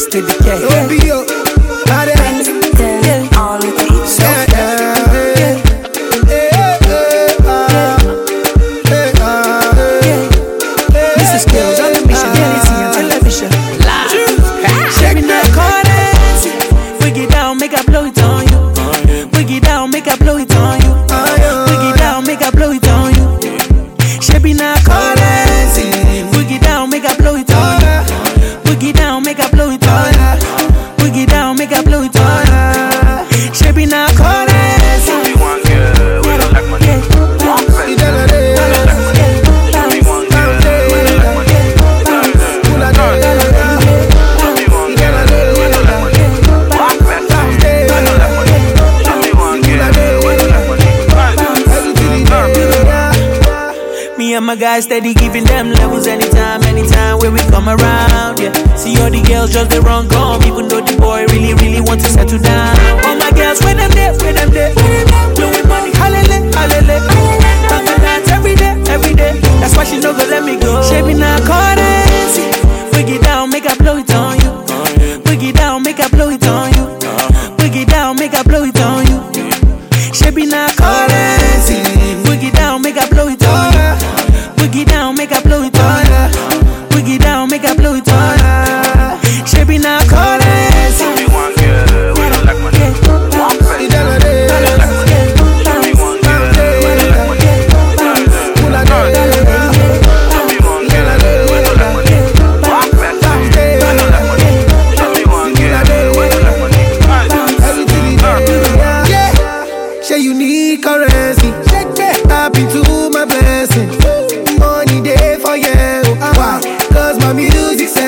Steady K. OBO, All it takes. Mr. Skills on the mission, reality and television. Live. Sharing that currency. Wiggy down, make I blow it on you. Wiggy down, make I blow it on you. Wiggy down, make I blow it on you. Sharing that currency. Wiggy down, make I blow it on you. Wiggy down, make I blow it on you. Wiggy down, make I blow it on you. Sharing that currency. We want good, we don't like money. Want fast, we don't like money. We want good, we don't like money. We want good, we don't like money. Want fast, we don't like money. We want good, we don't like money. Me and my guys steady giving them levels anytime where we come around, yeah. See all the girls just they run come, even though the boy really want to settle down. All my girls, where them there, blowing money, hallelujah, hallelujah. Bank dance every day, that's why she no go let me go. Shaping our currency, wiggy down, make I blow it on you. Wiggy down, make I blow it on you. Wiggy down, make I blow it on you. Shaping our currency, wiggy down, make I blow it on you. Wiggy down, make I blow it on you. Wiggy down, make I blow it on you. Shaping our currency. We want good, we don't like money. Want fast, we don't like money. We want good, we don't like money. We want good, we don't like money. Want fast, we don't like money. We want good, we don't like money. Yeah, say you need currency. Tap into my blessing. Money day for you. Why? Cause my music's